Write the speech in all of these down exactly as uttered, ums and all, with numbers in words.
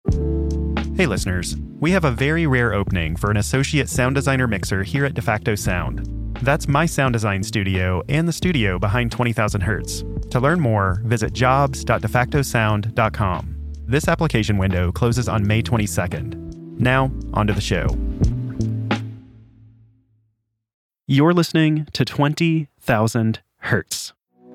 Hey listeners, we have a very rare opening for an associate sound designer mixer here at DeFacto Sound. That's my sound design studio and the studio behind twenty thousand hertz. To learn more, visit jobs dot defacto sound dot com. This application window closes on May twenty-second. Now, onto the show. You're listening to twenty thousand hertz.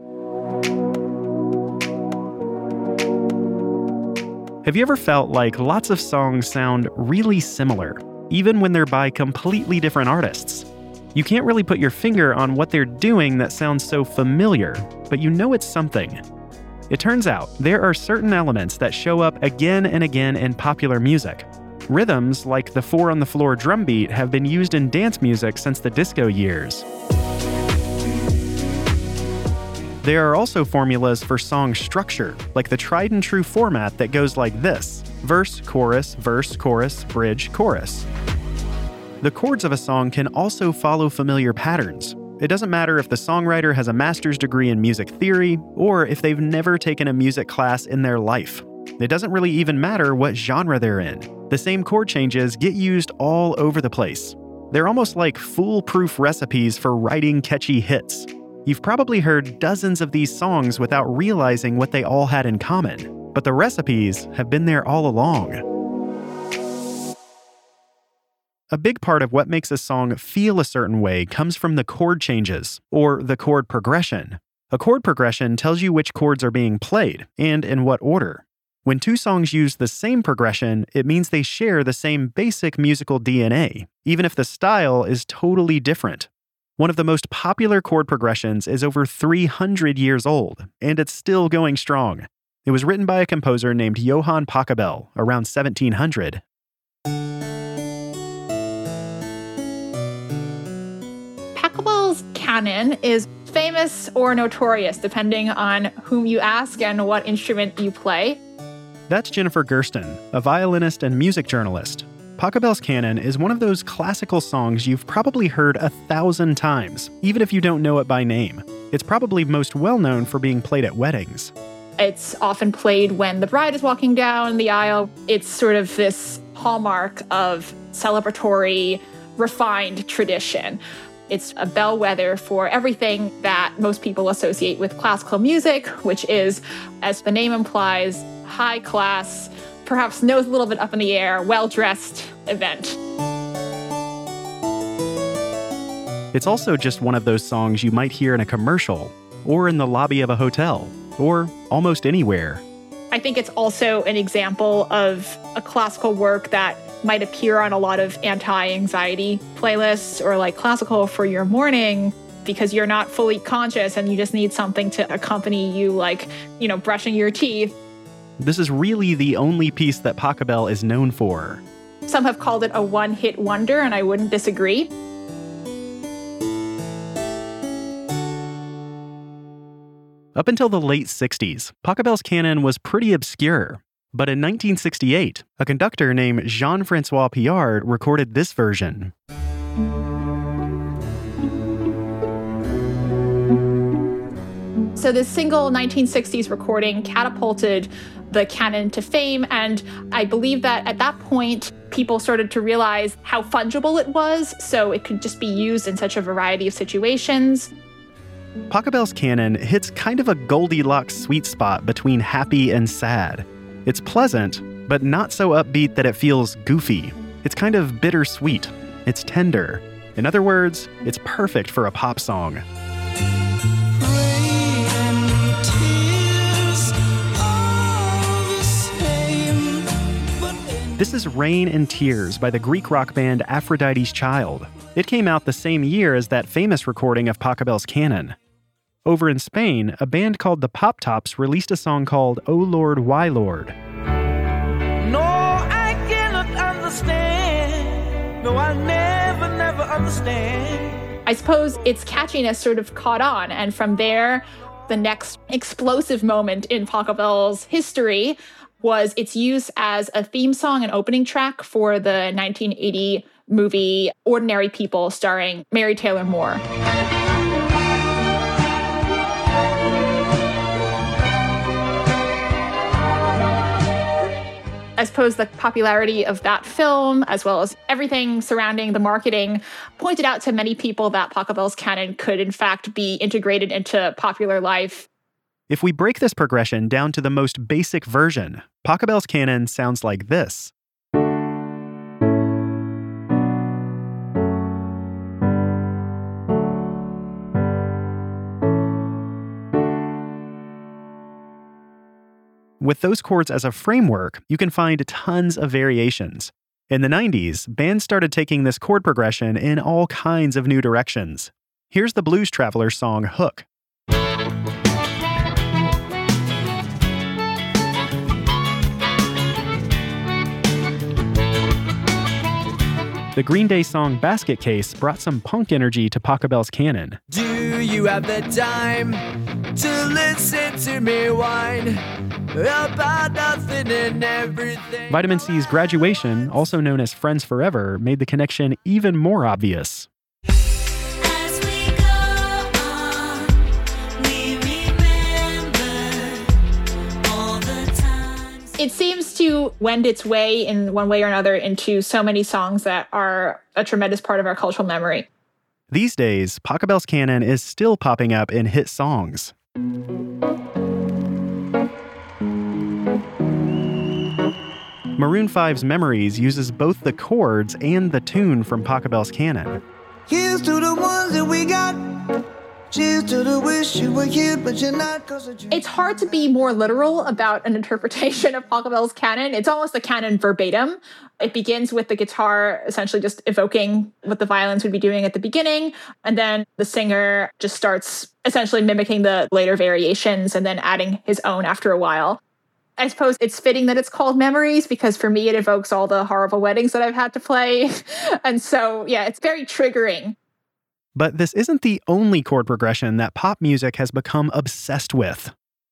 Have you ever felt like lots of songs sound really similar, even when they're by completely different artists? You can't really put your finger on what they're doing that sounds so familiar, but you know it's something. It turns out there are certain elements that show up again and again in popular music. Rhythms like the four-on-the-floor drum beat have been used in dance music since the disco years. There are also formulas for song structure, like the tried and true format that goes like this: verse, chorus, verse, chorus, bridge, chorus. The chords of a song can also follow familiar patterns. It doesn't matter if the songwriter has a master's degree in music theory or if they've never taken a music class in their life. It doesn't really even matter what genre they're in. The same chord changes get used all over the place. They're almost like foolproof recipes for writing catchy hits. You've probably heard dozens of these songs without realizing what they all had in common, but the recipes have been there all along. A big part of what makes a song feel a certain way comes from the chord changes, or the chord progression. A chord progression tells you which chords are being played, and in what order. When two songs use the same progression, it means they share the same basic musical D N A, even if the style is totally different. One of the most popular chord progressions is over three hundred years old, and it's still going strong. It was written by a composer named Johann Pachelbel around seventeen hundred. Pachelbel's canon is famous or notorious, depending on whom you ask and what instrument you play. That's Jennifer Gersten, a violinist and music journalist. Pachelbel's Canon is one of those classical songs you've probably heard a thousand times, even if you don't know it by name. It's probably most well known for being played at weddings. It's often played when the bride is walking down the aisle. It's sort of this hallmark of celebratory, refined tradition. It's a bellwether for everything that most people associate with classical music, which is, as the name implies, high class, perhaps nose a little bit up in the air, well-dressed event. It's also just one of those songs you might hear in a commercial, or in the lobby of a hotel, or almost anywhere. I think it's also an example of a classical work that might appear on a lot of anti-anxiety playlists, or like classical for your morning, because you're not fully conscious and you just need something to accompany you, like, you know, brushing your teeth. This is really the only piece that Pachelbel is known for. Some have called it a one-hit wonder, and I wouldn't disagree. Up until the late sixties, Pachelbel's canon was pretty obscure. But in nineteen sixty-eight, a conductor named Jean-François Piard recorded this version. So this single nineteen sixties recording catapulted the canon to fame, and I believe that at that point, people started to realize how fungible it was, so it could just be used in such a variety of situations. Pachelbel's canon hits kind of a Goldilocks sweet spot between happy and sad. It's pleasant, but not so upbeat that it feels goofy. It's kind of bittersweet. It's tender. In other words, it's perfect for a pop song. This is Rain and Tears by the Greek rock band Aphrodite's Child. It came out the same year as that famous recording of Pachelbel's canon. Over in Spain, a band called the Pop Tops released a song called Oh Lord, Why Lord. No, I cannot understand. No, I'll never, never understand. I suppose its catchiness sort of caught on, and from there, the next explosive moment in Pachelbel's history was its use as a theme song and opening track for the nineteen eighty movie Ordinary People, starring Mary Taylor Moore. I suppose the popularity of that film, as well as everything surrounding the marketing, pointed out to many people that Pachelbel's canon could in fact be integrated into popular life. If we break this progression down to the most basic version, Pachelbel's canon sounds like this. With those chords as a framework, you can find tons of variations. In the nineties, bands started taking this chord progression in all kinds of new directions. Here's the Blues Traveler song Hook. The Green Day song Basket Case brought some punk energy to Pachelbel's canon. Do you have the time to listen to me whine about nothing and everything? Vitamin C's Graduation, also known as Friends Forever, made the connection even more obvious. As we go on, we remember all the times. It seems to wend its way in one way or another into so many songs that are a tremendous part of our cultural memory. These days, Pachelbel's canon is still popping up in hit songs. Maroon five's Memories uses both the chords and the tune from Pachelbel's canon. Here's to the ones that we got. Cheers to the wish you were here, but you're not. Cause of It's hard to be more literal about an interpretation of Pachelbel's canon. It's almost a canon verbatim. It begins with the guitar essentially just evoking what the violins would be doing at the beginning. And then the singer just starts essentially mimicking the later variations and then adding his own after a while. I suppose it's fitting that it's called Memories because for me, it evokes all the horrible weddings that I've had to play. And so, yeah, it's very triggering. But this isn't the only chord progression that pop music has become obsessed with.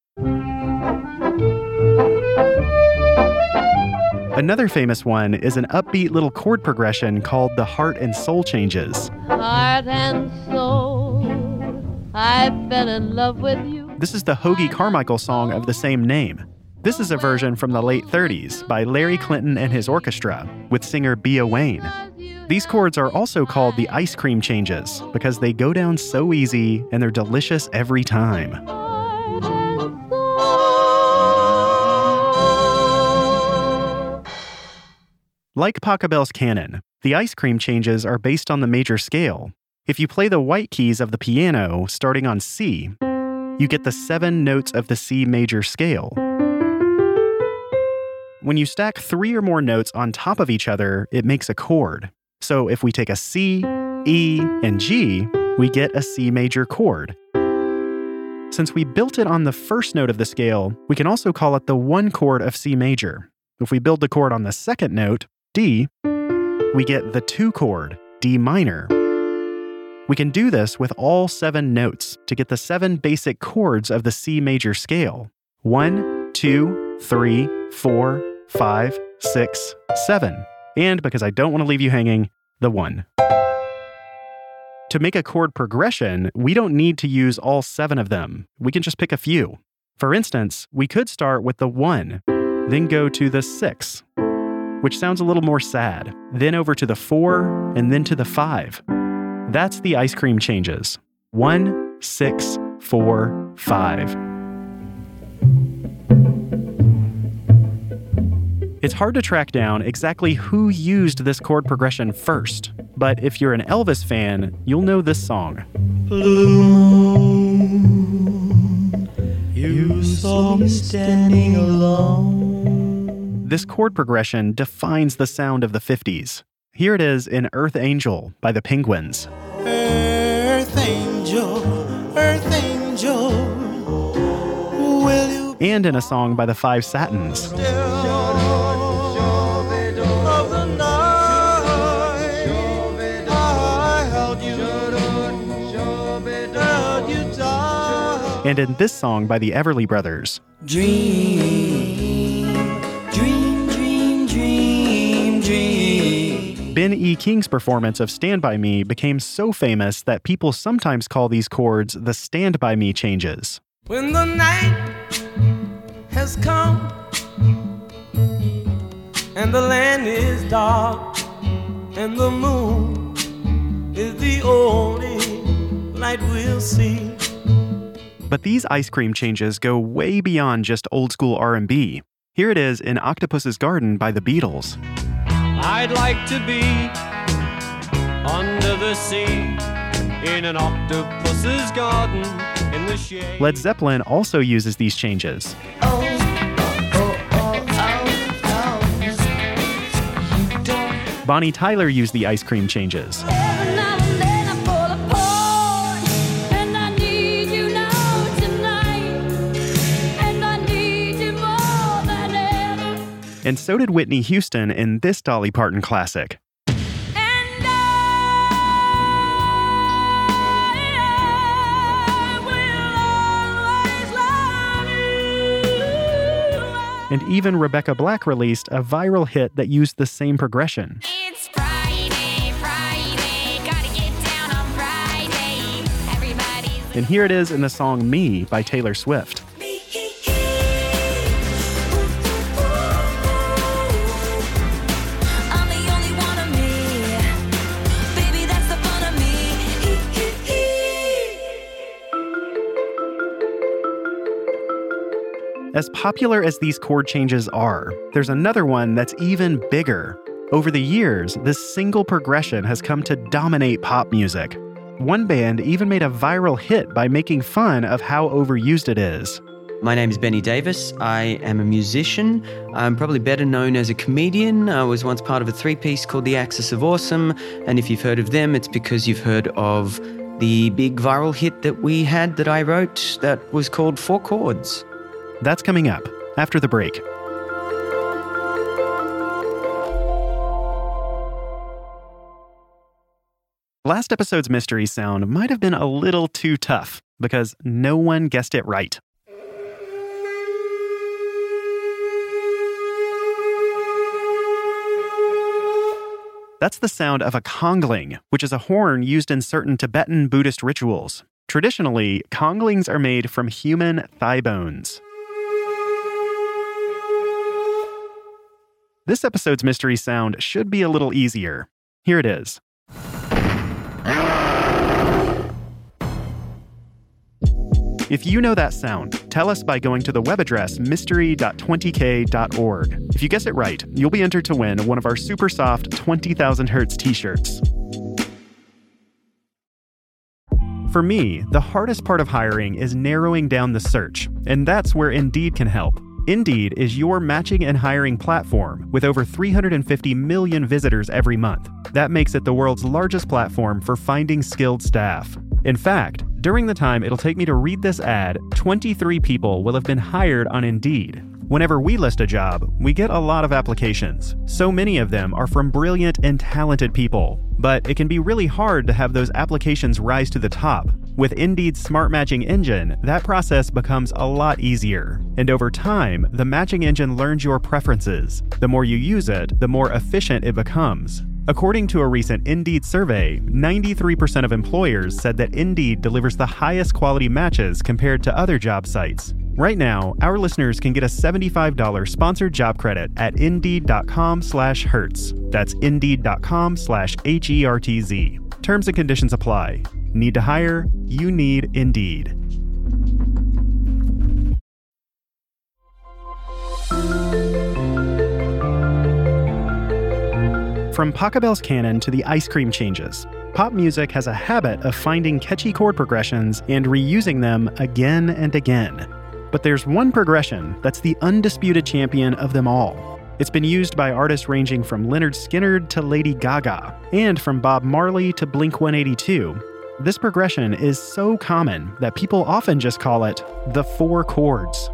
Another famous one is an upbeat little chord progression called the Heart and Soul Changes. Heart and soul, I fell in love with you. This is the Hoagie Carmichael song of the same name. This is a version from the late thirties by Larry Clinton and his orchestra with singer Bea Wain. These chords are also called the ice cream changes because they go down so easy and they're delicious every time. Like Pachelbel's canon, the ice cream changes are based on the major scale. If you play the white keys of the piano starting on C, you get the seven notes of the C major scale. When you stack three or more notes on top of each other, it makes a chord. So if we take a C, E, and G, we get a C major chord. Since we built it on the first note of the scale, we can also call it the one chord of C major. If we build the chord on the second note, D, we get the two chord, D minor. We can do this with all seven notes to get the seven basic chords of the C major scale. One, two, three, four, five, six, seven. And because I don't want to leave you hanging, the one. To make a chord progression, we don't need to use all seven of them. We can just pick a few. For instance, we could start with the one, then go to the six, which sounds a little more sad, then over to the four, and then to the five. That's the ice cream changes. One, six, four, five. It's hard to track down exactly who used this chord progression first, but if you're an Elvis fan, you'll know this song. Blue moon, you saw me standing alone. This chord progression defines the sound of the fifties. Here it is in Earth Angel by the Penguins. Earth angel, earth angel, will you And in a song by the Five Satins. of the night? I held you, held you tight. And in this song by the Everly Brothers. Dream, dream, dream, dream, dream. Ben E. King's performance of Stand By Me became so famous that people sometimes call these chords the Stand By Me changes. When the night has come and the land is dark, and the moon is the only light we'll see. But these ice cream changes go way beyond just old school R and B. Here it is in Octopus's Garden by the Beatles. I'd like to be under the sea in an octopus's garden in the shade. Led Zeppelin also uses these changes. Oh, oh, oh, oh, oh. Bonnie Tyler used the ice cream changes. Every now and then I fall apart, and I need you now tonight, and I need you more than ever. And so did Whitney Houston in this Dolly Parton classic. And I, I will always love you. And even Rebecca Black released a viral hit that used the same progression. It's Friday, Friday, gotta get down on Friday. Everybody's And here it is in the song Me by Taylor Swift. I'm the only one of me. Baby, that's the fun of me. As popular as these chord changes are, there's another one that's even bigger. Over the years, this single progression has come to dominate pop music. One band even made a viral hit by making fun of how overused it is. My name is Benny Davis. I am a musician. I'm probably better known as a comedian. I was once part of a three-piece called The Axis of Awesome, and if you've heard of them, it's because you've heard of the big viral hit that we had that I wrote that was called Four Chords. That's coming up after the break. Last episode's mystery sound might have been a little too tough because no one guessed it right. That's the sound of a congling, which is a horn used in certain Tibetan Buddhist rituals. Traditionally, conglings are made from human thigh bones. This episode's mystery sound should be a little easier. Here it is. If you know that sound, tell us by going to the web address mystery dot twenty k dot org. If you guess it right, you'll be entered to win one of our super soft twenty thousand hertz t-shirts. For me, the hardest part of hiring is narrowing down the search, and that's where Indeed can help. Indeed is your matching and hiring platform with over three hundred fifty million visitors every month. That makes it the world's largest platform for finding skilled staff. In fact, during the time it'll take me to read this ad, twenty-three people will have been hired on Indeed. Whenever we list a job, we get a lot of applications. So many of them are from brilliant and talented people. But it can be really hard to have those applications rise to the top. With Indeed's Smart Matching Engine, that process becomes a lot easier. And over time, the matching engine learns your preferences. The more you use it, the more efficient it becomes. According to a recent Indeed survey, ninety-three percent of employers said that Indeed delivers the highest quality matches compared to other job sites. Right now, our listeners can get a seventy-five dollars sponsored job credit at indeed.com slash hertz. That's indeed.com slash H E R T Z. Terms and conditions apply. Need to hire? You need Indeed. From Pachelbel's canon to the ice cream changes, pop music has a habit of finding catchy chord progressions and reusing them again and again. But there's one progression that's the undisputed champion of them all. It's been used by artists ranging from Lynyrd Skynyrd to Lady Gaga, and from Bob Marley to Blink one eighty-two. This progression is so common that people often just call it the four chords.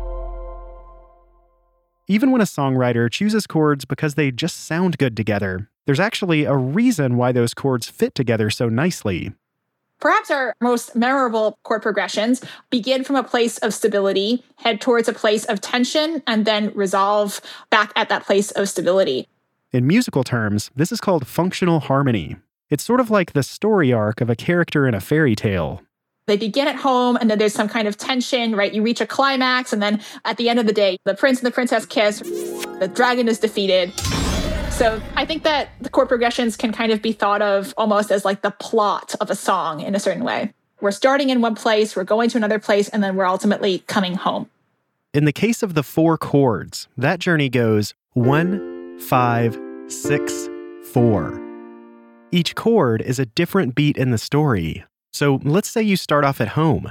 Even when a songwriter chooses chords because they just sound good together, there's actually a reason why those chords fit together so nicely. Perhaps our most memorable chord progressions begin from a place of stability, head towards a place of tension, and then resolve back at that place of stability. In musical terms, this is called functional harmony. It's sort of like the story arc of a character in a fairy tale. They begin at home, and then there's some kind of tension, right? You reach a climax, and then at the end of the day, the prince and the princess kiss, the dragon is defeated. So I think that the chord progressions can kind of be thought of almost as like the plot of a song in a certain way. We're starting in one place, we're going to another place, and then we're ultimately coming home. In the case of the four chords, that journey goes one, five, six, four. Each chord is a different beat in the story. So let's say you start off at home.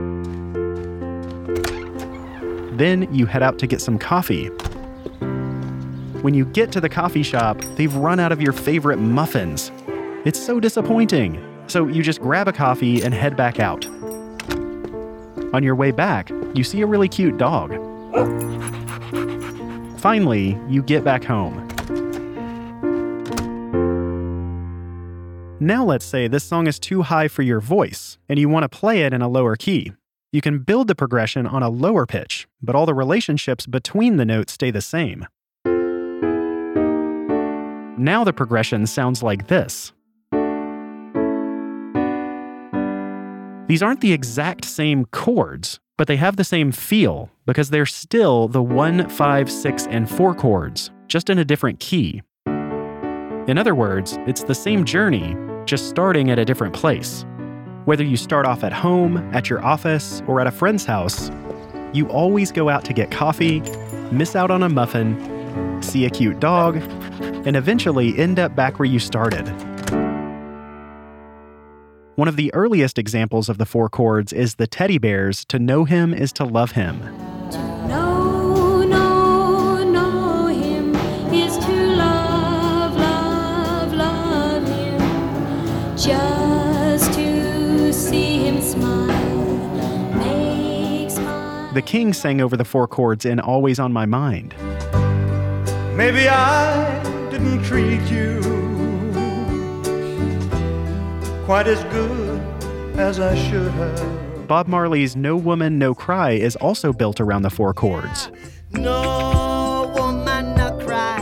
Then you head out to get some coffee. When you get to the coffee shop, they've run out of your favorite muffins. It's so disappointing. So you just grab a coffee and head back out. On your way back, you see a really cute dog. Finally, you get back home. Now let's say this song is too high for your voice, and you want to play it in a lower key. You can build the progression on a lower pitch, but all the relationships between the notes stay the same. Now the progression sounds like this. These aren't the exact same chords, but they have the same feel because they're still the one, five, six, and four chords, just in a different key. In other words, it's the same journey, just starting at a different place. Whether you start off at home, at your office, or at a friend's house, you always go out to get coffee, miss out on a muffin, see a cute dog, and eventually end up back where you started. One of the earliest examples of the four chords is the Teddy Bears' "To Know Him Is to Love Him." No, no, know him is to love, love, love him. Just to see him smile makes my... The King sang over the four chords in "Always on My Mind." Maybe I didn't treat you quite as good as I should have. Bob Marley's "No Woman, No Cry" is also built around the four chords. No woman, no cry.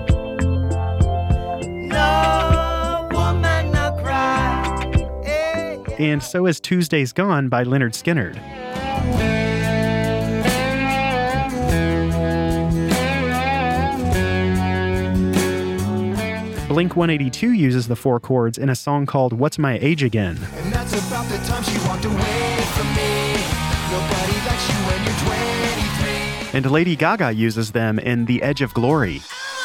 No woman, no cry. Hey. And so is "Tuesday's Gone" by Lynyrd Skynyrd. Blink one eighty-two uses the four chords in a song called "What's My Age Again." And that's about the time she walked away from me. Nobody likes you when you're twenty-three. And Lady Gaga uses them in "The Edge of Glory."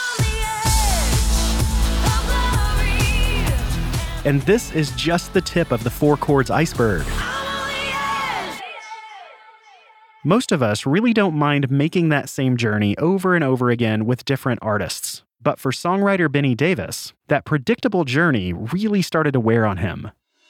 And this is just the tip of the four chords iceberg. Most of us really don't mind making that same journey over and over again with different artists. But for songwriter Benny Davis, that predictable journey really started to wear on him.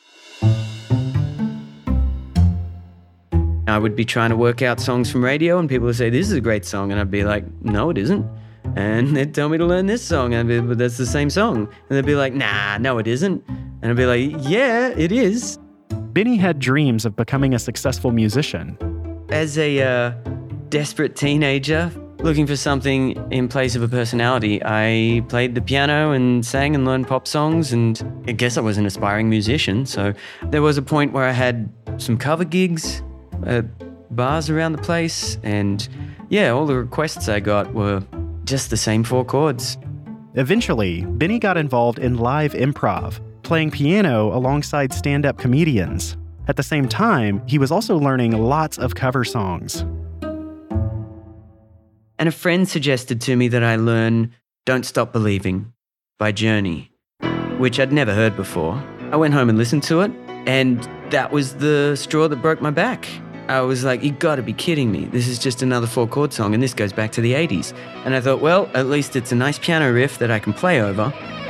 I would be trying to work out songs from radio and people would say, "This is a great song." And I'd be like, "No, it isn't." And they'd tell me to learn this song. And I'd be, "But that's the same song." And they'd be like, "Nah, no, it isn't." And I'd be like, "Yeah, it is." Benny had dreams of becoming a successful musician. As a uh, desperate teenager, looking for something in place of a personality, I played the piano and sang and learned pop songs, and I guess I was an aspiring musician. So there was a point where I had some cover gigs at bars around the place, and yeah, all the requests I got were just the same four chords. Eventually, Benny got involved in live improv, playing piano alongside stand-up comedians. At the same time, he was also learning lots of cover songs. And a friend suggested to me that I learn "Don't Stop Believing" by Journey, which I'd never heard before. I went home and listened to it, and that was the straw that broke my back. I was like, "You gotta be kidding me. This is just another four-chord song, and this goes back to the eighties. And I thought, well, at least it's a nice piano riff that I can play over.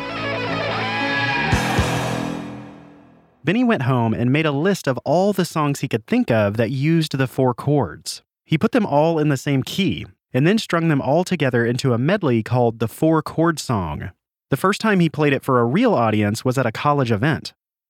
Benny went home and made a list of all the songs he could think of that used the four chords. He put them all in the same key, and then strung them all together into a medley called the Four Chord Song. The first time he played it for a real audience was at a college event.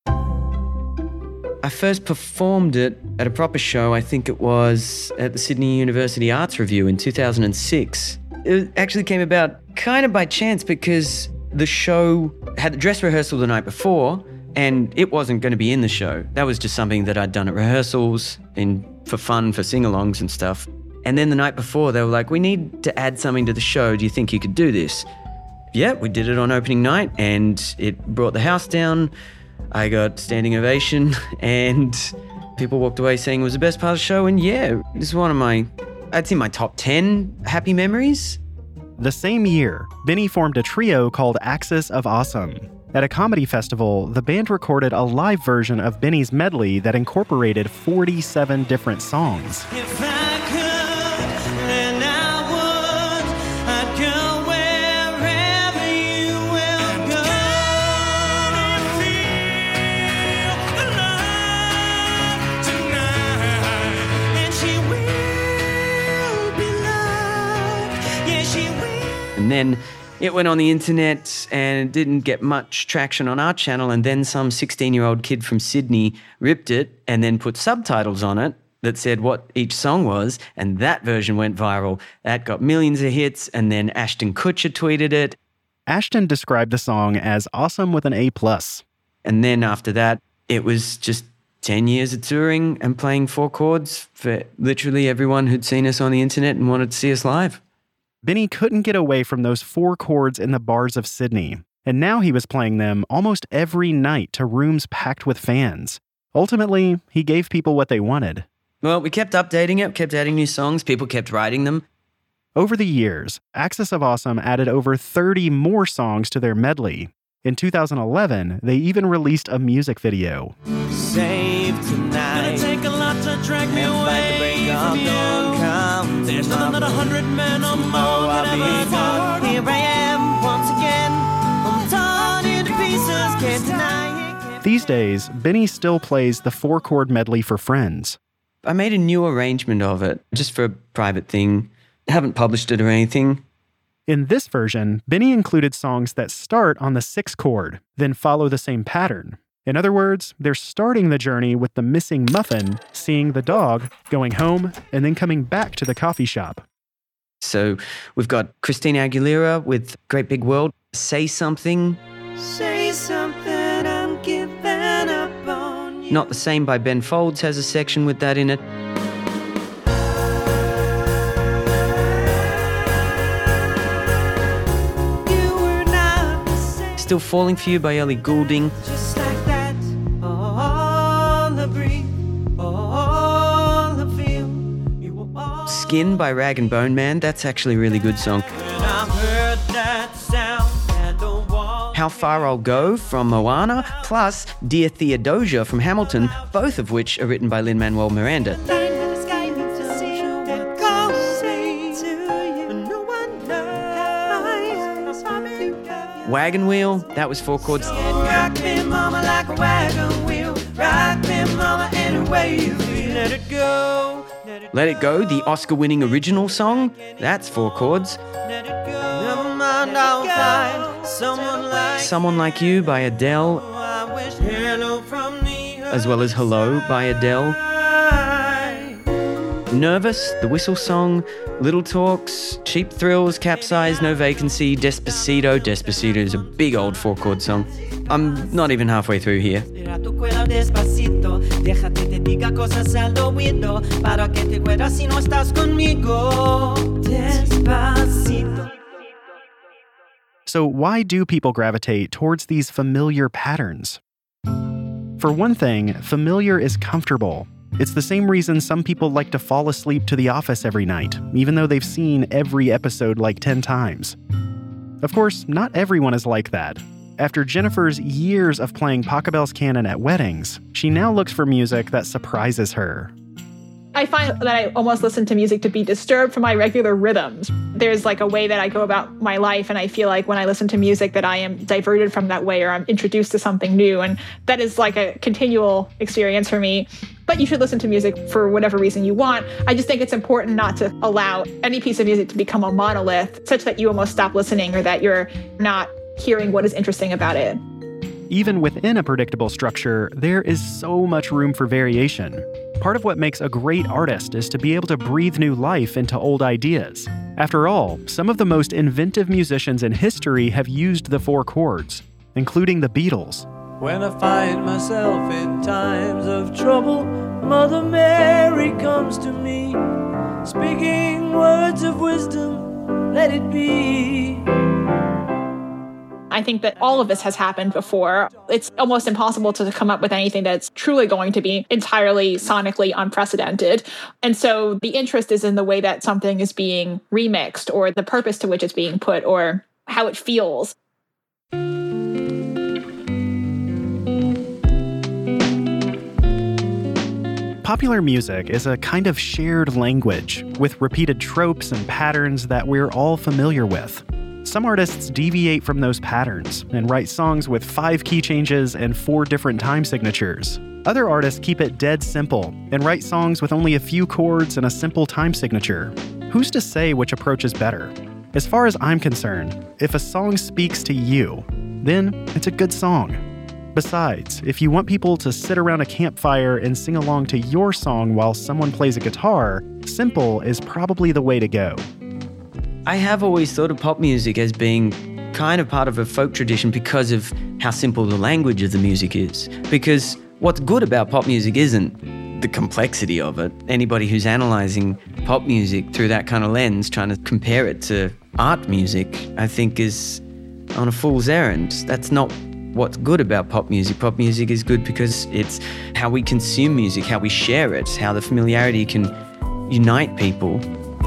I first performed it at a proper show, I think it was at the Sydney University Arts Review in two thousand six. It actually came about kind of by chance because the show had a dress rehearsal the night before, and it wasn't going to be in the show. That was just something that I'd done at rehearsals and for fun, for sing-alongs and stuff. And then the night before, they were like, "We need to add something to the show. Do you think you could do this?" yeah, we did it on opening night and it brought the house down. I got standing ovation and people walked away saying it was the best part of the show. And yeah, this is one of my, I'd say my top ten happy memories. The same year, Benny formed a trio called Axis of Awesome. At a comedy festival, the band recorded a live version of Benny's medley that incorporated forty-seven different songs. If I could, then I would. I'd go wherever you will go. And feel the love tonight. And she will be loved. Yeah, she will. And then it went on the internet and it didn't get much traction on our channel. And then some sixteen-year-old kid from Sydney ripped it and then put subtitles on it that said what each song was. And that version went viral. That got millions of hits. And then Ashton Kutcher tweeted it. Ashton described the song as awesome with an A plus. And then after that, it was just ten years of touring and playing four chords for literally everyone who'd seen us on the internet and wanted to see us live. Benny couldn't get away from those four chords in the bars of Sydney, and now he was playing them almost every night to rooms packed with fans. Ultimately, he gave people what they wanted. Well, we kept updating it, kept adding new songs, people kept writing them. Over the years, Axis of Awesome added over thirty more songs to their medley. In two thousand eleven, they even released a music video. Save tonight. Gonna take a lot to drag me away from you. Come, there's nothing that a hundred men or more could ever afford. Here I am once again. I'm torn into pieces, can't deny it. These days, Benny still plays the four-chord medley for friends. I made a new arrangement of it, just for a private thing. Haven't published it or anything. In this version, Benny included songs that start on the sixth chord, then follow the same pattern. In other words, they're starting the journey with the missing muffin, seeing the dog, going home, and then coming back to the coffee shop. So we've got Christina Aguilera with Great Big World, Say Something. Say something, I'm giving up on you. Not the Same by Ben Folds has a section with that in it. You were not the same. Still Falling For You by Ellie Goulding. Just like that. All the breathe, all the feel. You were all Skin by Rag and Bone Man, that's actually a really good song. when I heard that sound at the wall. How Far I'll Go from Moana, plus Dear Theodosia from Hamilton, both of which are written by Lin-Manuel Miranda. Wagon Wheel, that was four chords. Rock me, mama, like a wagon wheel. Rock me, mama, any way you feel. Let it go. Let it Let It Go, the Oscar-winning original song, that's four chords. Let it go. Never mind, I'll find someone like Someone Like You by Adele, I wish. Hello from the as well as Hello by Adele. sky. Nervous, the Whistle Song, Little Talks, Cheap Thrills, Capsize, No Vacancy, Despacito. Despacito is a big old four-chord song. I'm not even halfway through here. Cierra tu cuerda despacito, déjate te diga cosas al oído, para que te acuerdas si no estás conmigo. Despacito. So why do people gravitate towards these familiar patterns? For one thing, familiar is comfortable. It's the same reason some people like to fall asleep to The Office every night, even though they've seen every episode like ten times. Of course, not everyone is like that. After Jennifer's years of playing Pachelbel's canon at weddings, she now looks for music that surprises her. I find that I almost listen to music to be disturbed from my regular rhythms. There's like a way that I go about my life, and I feel like when I listen to music that I am diverted from that way, or I'm introduced to something new, and that is like a continual experience for me. But you should listen to music for whatever reason you want. I just think it's important not to allow any piece of music to become a monolith, such that you almost stop listening or that you're not hearing what is interesting about it. Even within a predictable structure, there is so much room for variation. Part of what makes a great artist is to be able to breathe new life into old ideas. After all, some of the most inventive musicians in history have used the four chords, including the Beatles. When I find myself in times of trouble, Mother Mary comes to me, speaking words of wisdom, let it be. I think that all of this has happened before. It's almost impossible to come up with anything that's truly going to be entirely sonically unprecedented. And so the interest is in the way that something is being remixed, or the purpose to which it's being put, or how it feels. Popular music is a kind of shared language with repeated tropes and patterns that we're all familiar with. Some artists deviate from those patterns and write songs with five key changes and four different time signatures. Other artists keep it dead simple and write songs with only a few chords and a simple time signature. Who's to say which approach is better? As far as I'm concerned, if a song speaks to you, then it's a good song. Besides, if you want people to sit around a campfire and sing along to your song while someone plays a guitar, simple is probably the way to go. I have always thought of pop music as being kind of part of a folk tradition because of how simple the language of the music is. Because what's good about pop music isn't the complexity of it. Anybody who's analysing pop music through that kind of lens, trying to compare it to art music, I think is on a fool's errand. That's not what's good about pop music. Pop music is good because it's how we consume music, how we share it, how the familiarity can unite people.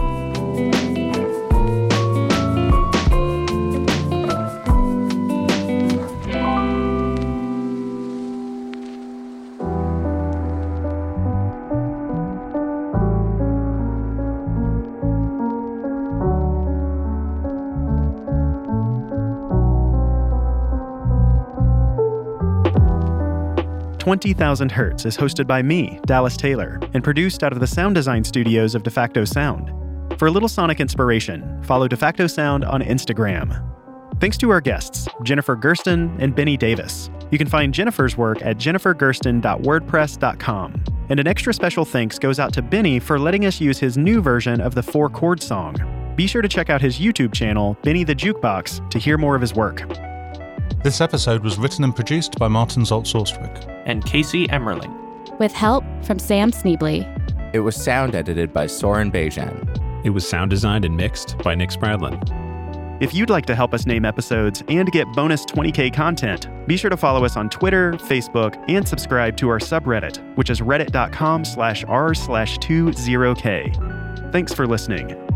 twenty thousand Hertz is hosted by me, Dallas Taylor, and produced out of the sound design studios of DeFacto Sound. For a little sonic inspiration, follow DeFacto Sound on Instagram. Thanks to our guests, Jennifer Gersten and Benny Davis. You can find Jennifer's work at jennifer gersten dot wordpress dot com. And an extra special thanks goes out to Benny for letting us use his new version of the four chord song. Be sure to check out his YouTube channel, Benny the Jukebox, to hear more of his work. This episode was written and produced by Martin Zoltz-Orstwick and Casey Emmerling, with help from Sam Sneebly. It was sound edited by Soren Bejan. It was sound designed and mixed by Nick Spradlin. If you'd like to help us name episodes and get bonus twenty K content, be sure to follow us on Twitter, Facebook, and subscribe to our subreddit, which is reddit dot com slash r slash two zero K. Thanks for listening.